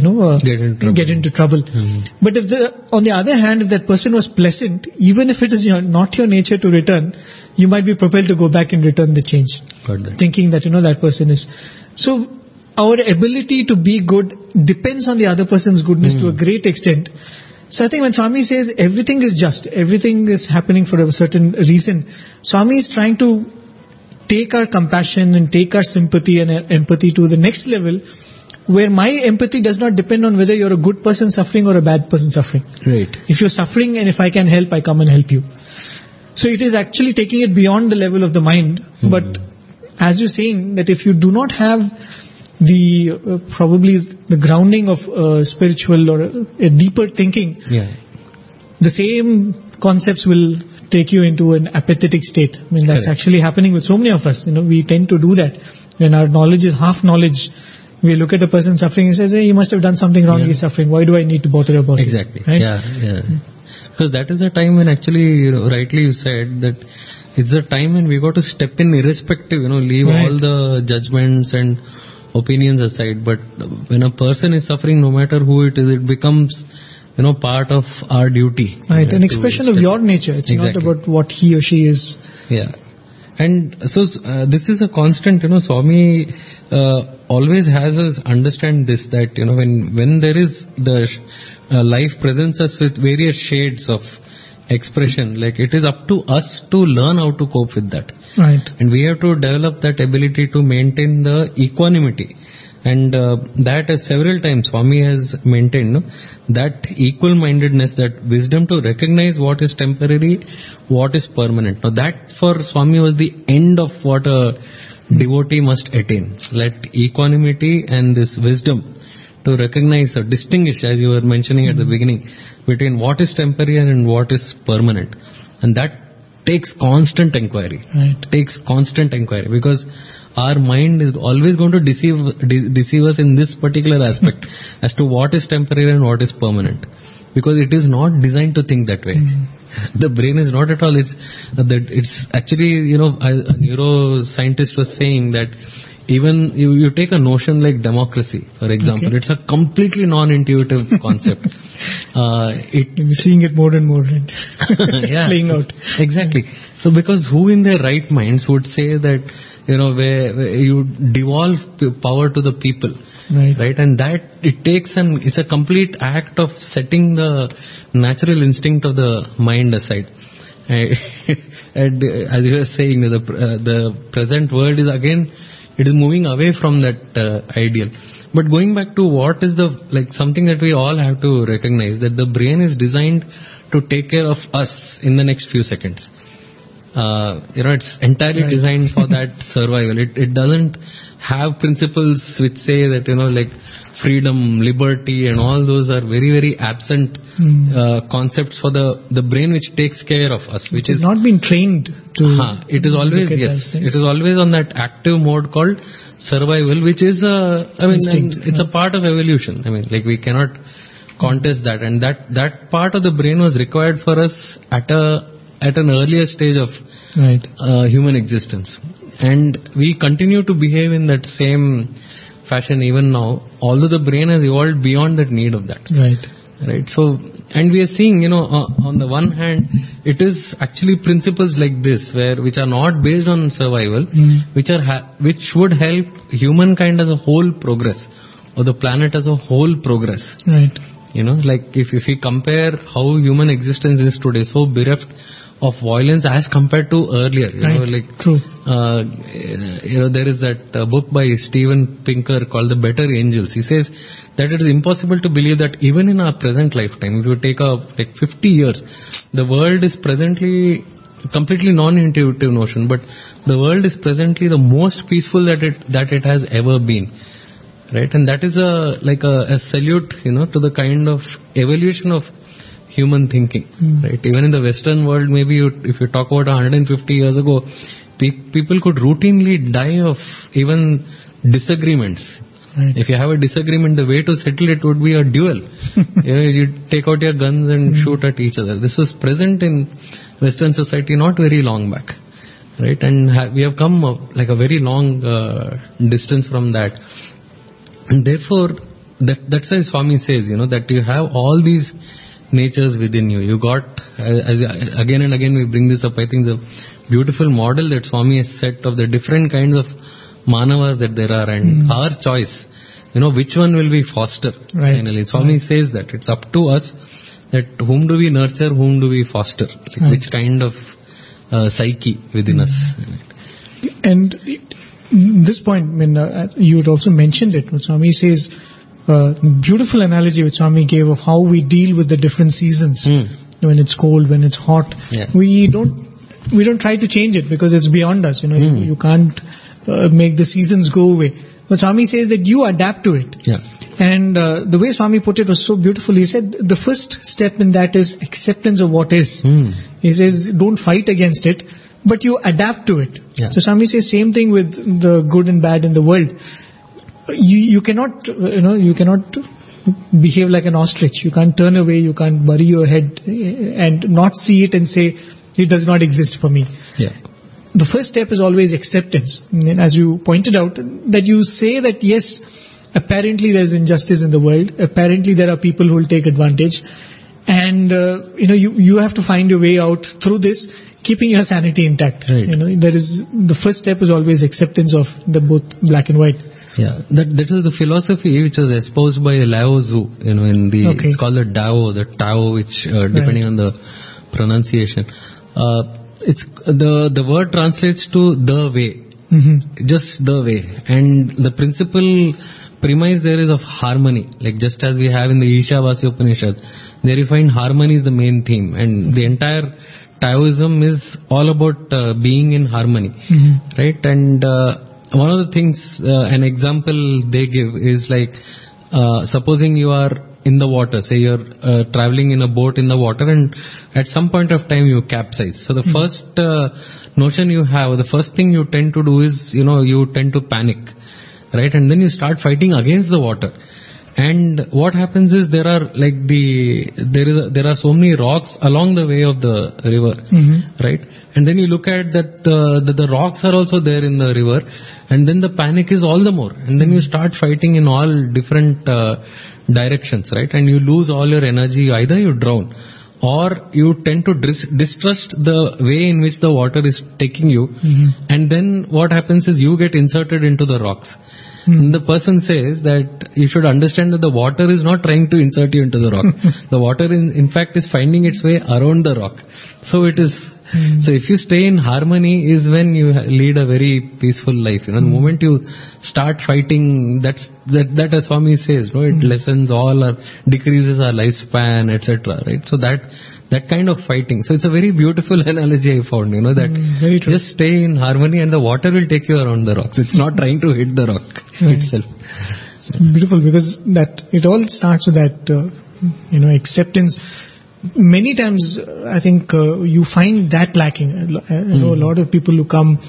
get into trouble. But on the other hand, if that person was pleasant, even if it is not your nature to return, you might be propelled to go back and return the change. Thinking that, that person is. So our ability to be good depends on the other person's goodness to a great extent. So I think when Swami says everything is just, everything is happening for a certain reason, Swami is trying to take our compassion and take our sympathy and empathy to the next level, where my empathy does not depend on whether you're a good person suffering or a bad person suffering. Right. If you're suffering and if I can help, I come and help you. So it is actually taking it beyond the level of the mind. But as you're saying, that if you do not have the probably the grounding of spiritual or a deeper thinking, the same concepts will take you into an apathetic state. That's actually happening with so many of us. We tend to do that. When our knowledge is half knowledge, we look at a person suffering and says, hey, he must have done something wrong, he's suffering. Why do I need to bother about it? Exactly. Right? Because that is the time when actually, rightly you said that it's a time when we got to step in irrespective, leave all the judgments and opinions aside. But when a person is suffering, no matter who it is, it becomes part of our duty. Right, an expression of your nature. It's not about what he or she is. And so this is a constant, Swami always has us understand this, that, when there is life presents us with various shades of expression, like it is up to us to learn how to cope with that. Right. And we have to develop that ability to maintain the equanimity. And that several times Swami has maintained, that equal-mindedness, that wisdom to recognize what is temporary, what is permanent. Now that for Swami was the end of what a devotee must attain. Let equanimity and this wisdom to recognize or distinguish, as you were mentioning at the beginning, between what is temporary and what is permanent. And that takes constant inquiry. Right. Takes constant inquiry, because our mind is always going to deceive us in this particular aspect as to what is temporary and what is permanent, because it is not designed to think that way. The brain is not at all. It's actually, a neuroscientist was saying that even you take a notion like democracy, for example, it's a completely non-intuitive concept. You're seeing it more and more, right? Playing out. Exactly. So because who in their right minds would say that, where you devolve power to the people, right? And that it takes it's a complete act of setting the natural instinct of the mind aside. And as you were saying, the present world is again, it is moving away from that ideal. But going back to what is something that we all have to recognize, that the brain is designed to take care of us in the next few seconds. It's entirely designed for that survival. It doesn't have principles which say that, freedom, liberty and all those are very, very absent concepts for the brain, which takes care of us. Which is not been trained to... It is always, yes. It is always on that active mode called survival, which is it's a part of evolution. We cannot contest that. And that part of the brain was required for us at an earlier stage of human existence. And we continue to behave in that same fashion even now, although the brain has evolved beyond that need of that. Right. So, and we are seeing, on the one hand, it is actually principles like this, which are not based on survival, which would help humankind as a whole progress, or the planet as a whole progress. Right. If we compare how human existence is today, so bereft of violence as compared to earlier. True. There is that book by Steven Pinker called The Better Angels. He says that it is impossible to believe that even in our present lifetime, if you take 50 years, the world is presently completely non-intuitive notion, but the world is presently the most peaceful that it has ever been. Right, and that is a salute, to the kind of evolution of human thinking. Right, even in the Western world, maybe if you talk about 150 years ago, people could routinely die of even disagreements. Right. If you have a disagreement, the way to settle it would be a duel. You take out your guns and shoot at each other. This was present in Western society not very long back. Right, and we have come a very long distance from that. And therefore, that's why Swami says, that you have all these natures within you. You got, again and again we bring this up, I think the beautiful model that Swami has set of the different kinds of manavas that there are, and our choice, which one will we foster finally. Swami says that it's up to us, that whom do we nurture, whom do we foster, which kind of psyche within us. And this point, you had also mentioned it, what Swami says, beautiful analogy which Swami gave of how we deal with the different seasons. When it's cold, when it's hot, we don't try to change it because it's beyond us. You can't make the seasons go away. But Swami says that you adapt to it. And the way Swami put it was so beautiful. He said the first step in that is acceptance of what is. He says don't fight against it, but you adapt to it. So Swami says same thing with the good and bad in the world. You cannot behave like an ostrich. You can't turn away, you can't bury your head and not see it and say it does not exist for me. The first step is always acceptance. And as you pointed out, that you say that yes, apparently there is injustice in the world, apparently there are people who will take advantage, and you have to find your way out through this. keeping your sanity intact. Right. There is the first step is always acceptance of the both black and white. Yeah, that is the philosophy which was espoused by Lao Tzu, in the, Okay. it's called the Tao, which, depending on the pronunciation, it's, the word translates to the way, just the way. And the principal premise there is of harmony, like just as we have in the Ishavasya Upanishad, there you find harmony is the main theme, and the entire Taoism is all about being in harmony, right? And one of the things, an example they give is like, supposing you are in the water, say you're traveling in a boat in the water, and at some point of time you capsize. So the first notion you have, the first thing you tend to do is, you tend to panic, right? And then you start fighting against the water. And what happens is there are so many rocks along the way of the river, right? And then you look at that the rocks are also there in the river, and then the panic is all the more. And then you start fighting in all different directions, right? And you lose all your energy. Either you drown, or you tend to distrust the way in which the water is taking you. And then what happens is you get inserted into the rocks. And the person says that you should understand that the water is not trying to insert you into the rock. The water in fact is finding its way around the rock. So it is. So if you stay in harmony is when you lead a very peaceful life. The moment you start fighting, that as Swami says, it lessens all or decreases our lifespan, etc. Right? So that kind of fighting. So it's a very beautiful analogy I found, that Very true. just stay in harmony and the water will take you around the rocks. It's not trying to hit the rock itself. It's beautiful because that it all starts with that, acceptance. Many times, I think you find that lacking. I know a lot of people who come,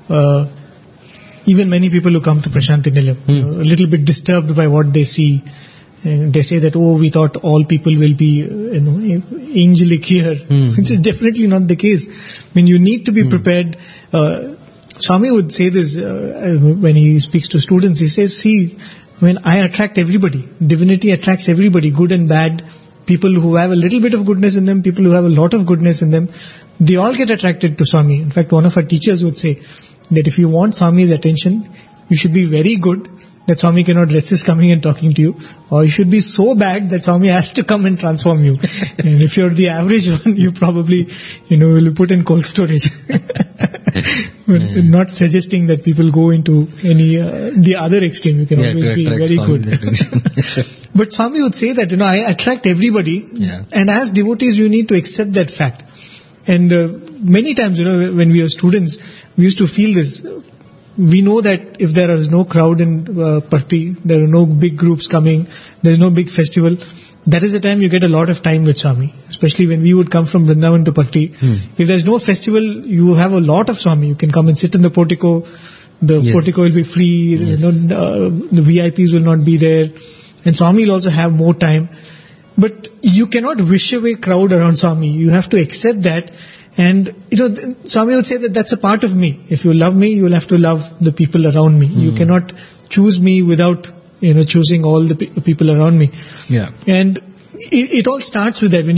even many people who come to Prasanthi Nilayam, a little bit disturbed by what they see. And they say that, we thought all people will be, angelic here, which is definitely not the case. I mean, you need to be prepared. Swami would say this when he speaks to students. He says, see, when I attract everybody, divinity attracts everybody, good and bad, people who have a little bit of goodness in them, people who have a lot of goodness in them, they all get attracted to Swami. In fact, one of our teachers would say that if you want Swami's attention, you should be very good, that Swami cannot resist coming and talking to you, or you should be so bad that Swami has to come and transform you. And if you're the average one, you probably, will be put in cold storage. But not suggesting that people go into any, the other extreme. You can always be very good. But Swami would say that, I attract everybody, and as devotees you need to accept that fact. And many times, when we were students, we used to feel this. We know that if there is no crowd in Parthi, there are no big groups coming, there is no big festival, that is the time you get a lot of time with Swami. Especially when we would come from Vrindavan to Parthi. If there is no festival, you have a lot of Swami. You can come and sit in the portico. The portico will be free. The VIPs will not be there. And Swami will also have more time. But you cannot wish away crowd around Swami. You have to accept that. And, Swami would say that that's a part of me. If you love me, you will have to love the people around me. You cannot choose me without, choosing all the people around me. Yeah. And it all starts with that when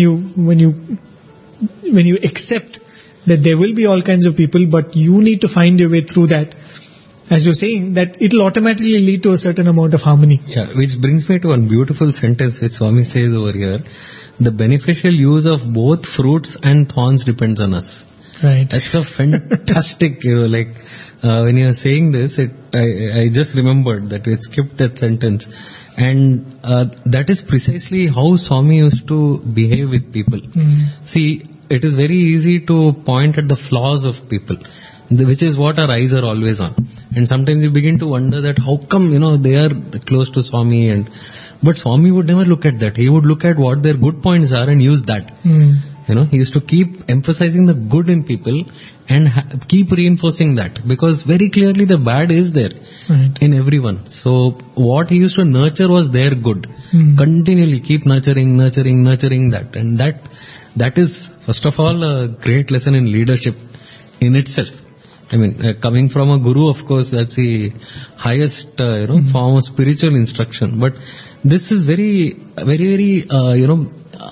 you accept that there will be all kinds of people, but you need to find your way through that. As you're saying, that it'll automatically lead to a certain amount of harmony. Yeah, which brings me to one beautiful sentence which Swami says over here. The beneficial use of both fruits and thorns depends on us. Right. That's a fantastic, when you are saying this, I just remembered that we had skipped that sentence. And that is precisely how Swami used to behave with people. See, it is very easy to point at the flaws of people, which is what our eyes are always on. And sometimes you begin to wonder that how come, they are close to Swami but Swami would never look at that. He would look at what their good points are and use that. He used to keep emphasizing the good in people and keep reinforcing that, because very clearly the bad is there in everyone. So what he used to nurture was their good. Continually keep nurturing that. And that is, first of all, a great lesson in leadership in itself. I mean, coming from a guru, of course, that's the highest, form of spiritual instruction. But this is very, very, very,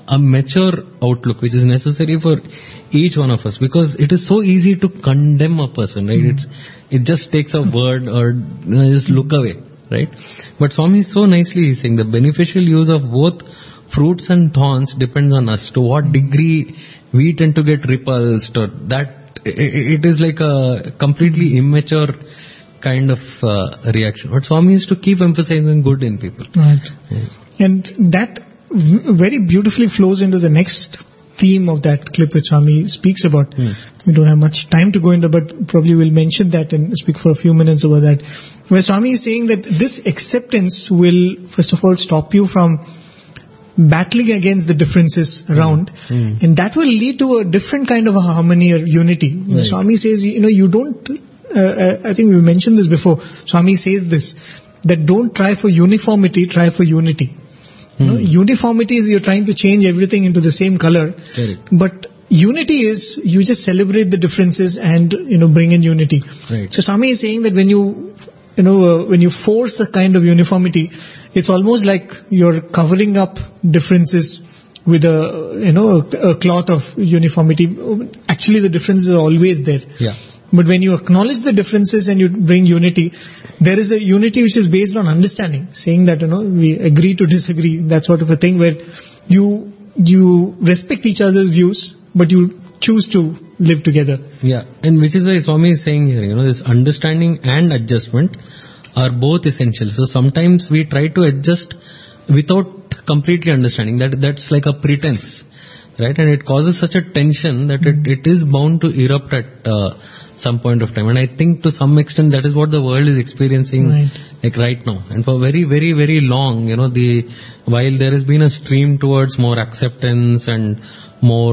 a mature outlook which is necessary for each one of us, because it is so easy to condemn a person, right? It just takes a word or just look away, right? But Swami is so nicely saying the beneficial use of both fruits and thorns depends on us, to what degree we tend to get repulsed, or that it is like a completely immature kind of reaction. But Swami is to keep emphasizing good in people. Right. And that very beautifully flows into the next theme of that clip which Swami speaks about. We don't have much time to go into, but probably we'll mention that and speak for a few minutes about that. Where Swami is saying that this acceptance will, first of all, stop you from battling against the differences around, and that will lead to a different kind of a harmony or unity. Right. Swami says, you don't, I think we mentioned this before, Swami says this, that don't try for uniformity, try for unity. Uniformity is you're trying to change everything into the same color. Correct. But unity is you just celebrate the differences and bring in unity. Right. So Swami is saying that when you force a kind of uniformity, it's almost like you're covering up differences with a cloth of uniformity. Actually, the differences are always there. Yeah. But when you acknowledge the differences and you bring unity, there is a unity which is based on understanding, saying that we agree to disagree, that sort of a thing, where you respect each other's views, but you choose to live together. Yeah, and which is why Swami is saying here, this understanding and adjustment are both essential. So sometimes we try to adjust without completely understanding. That's like a pretense, right? And it causes such a tension that it is bound to erupt at some point of time. And I think to some extent that is what the world is experiencing right now. And for very, very, very long, while there has been a stream towards more acceptance and more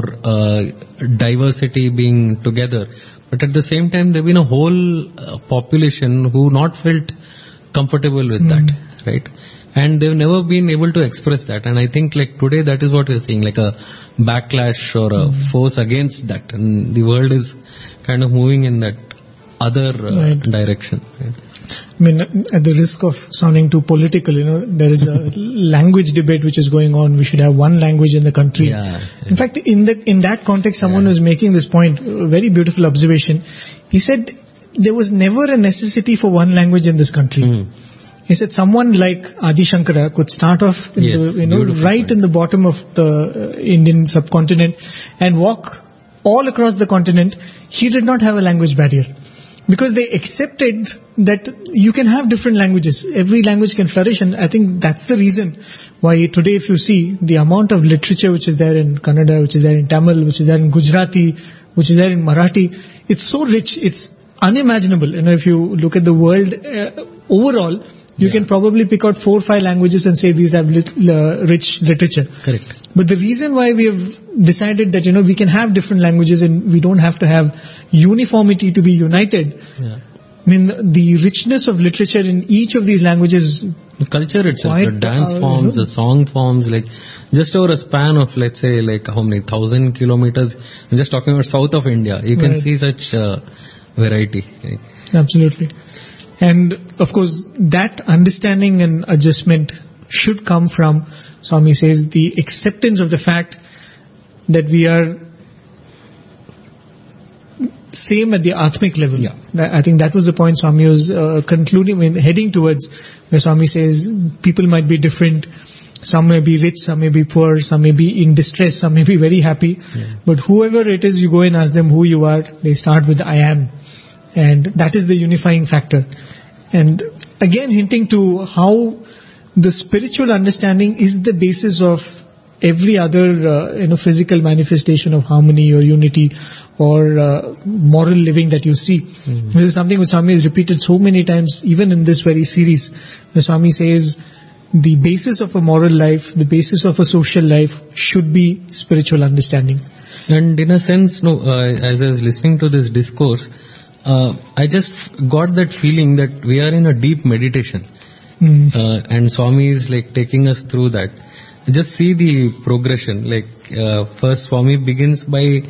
diversity being together, but at the same time there have been a whole population who not felt comfortable with that, right? And they've never been able to express that. And I think like today that is what we're seeing, like a backlash or a force against that. And the world is kind of moving in that other direction. Right? I mean, at the risk of sounding too political, there is a language debate which is going on. We should have one language in the country. Yeah. In fact, in that context, someone was making this point, a very beautiful observation. He said there was never a necessity for one language in this country. He said someone like Adi Shankara could start off in in the bottom of the Indian subcontinent and walk all across the continent. He did not have a language barrier, because they accepted that you can have different languages. Every language can flourish, and I think that's the reason why today if you see the amount of literature which is there in Kannada, which is there in Tamil, which is there in Gujarati, which is there in Marathi, it's so rich, it's unimaginable. If you look at the world overall, you can probably pick out 4 or 5 languages and say these have rich literature. Correct. But the reason why we have decided that we can have different languages and we don't have to have uniformity to be united. Yeah. I mean, the richness of literature in each of these languages. The culture itself, the dance forms, the song forms, like just over a span of, let's say, like how many 1,000 kilometers. I'm just talking about south of India. You can see such variety. Right? Absolutely. And of course, that understanding and adjustment should come from, Swami says, the acceptance of the fact that we are same at the Atmic level. Yeah. I think that was the point Swami was concluding, heading towards, where Swami says people might be different. Some may be rich, some may be poor, some may be in distress, some may be very happy. Yeah. But whoever it is, you go and ask them who you are, they start with I am. And that is the unifying factor. And again, hinting to how the spiritual understanding is the basis of every other physical manifestation of harmony or unity or moral living that you see. This is something which Swami has repeated so many times, even in this very series. The Swami says the basis of a moral life, the basis of a social life should be spiritual understanding. And in a sense, as I was listening to this discourse, I just got that feeling that we are in a deep meditation. And Swami is like taking us through that. Just see the progression. Like first Swami begins by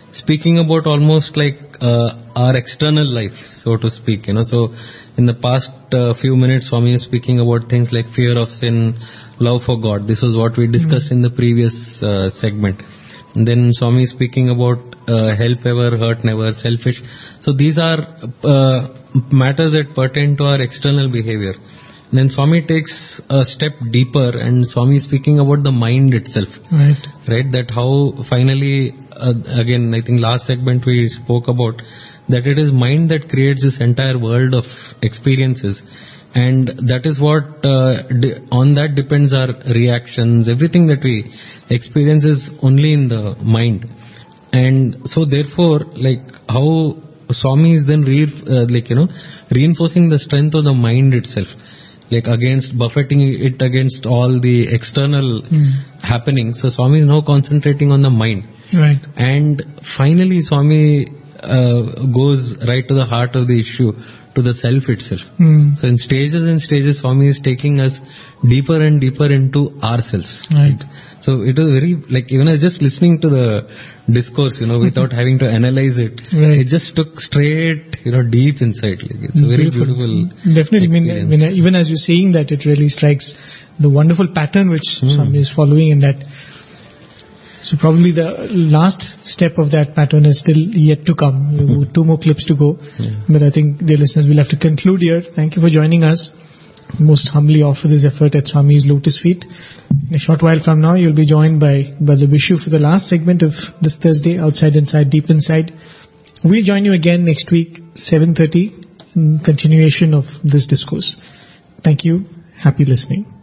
speaking about almost like our external life, so to speak. So in the past few minutes, Swami is speaking about things like fear of sin, love for God. This was what we discussed in the previous segment. And then Swami is speaking about help ever, hurt never, selfish. So these are matters that pertain to our external behavior. Then Swami takes a step deeper, and Swami is speaking about the mind itself. Right? That how finally, again, I think last segment we spoke about, that it is mind that creates this entire world of experiences. And that is what, on that depends our reactions. Everything that we experience is only in the mind. And so therefore, like how Swami is then reinforcing the strength of the mind itself, like against buffeting it against all the external happenings. So Swami is now concentrating on the mind. Right. And finally Swami goes right to the heart of the issue, to the self itself. So in stages and stages, Swami is taking us deeper and deeper into ourselves. Right. So it was very, like, even I was just listening to the discourse, without having to analyze it. Right. It just took straight, deep inside. Like, it's a very beautiful Definitely. experience. Even as you're saying that, it really strikes the wonderful pattern which Swami is following in that. So probably the last step of that pattern is still yet to come. 2 more clips to go. But I think, dear listeners, we'll have to conclude here. Thank you for joining us. Most humbly offer this effort at Swami's lotus feet. In a short while from now, you'll be joined by Brother Vishu for the last segment of this Thursday, Outside Inside, Deep Inside. We'll join you again next week, 7:30, in continuation of this discourse. Thank you. Happy listening.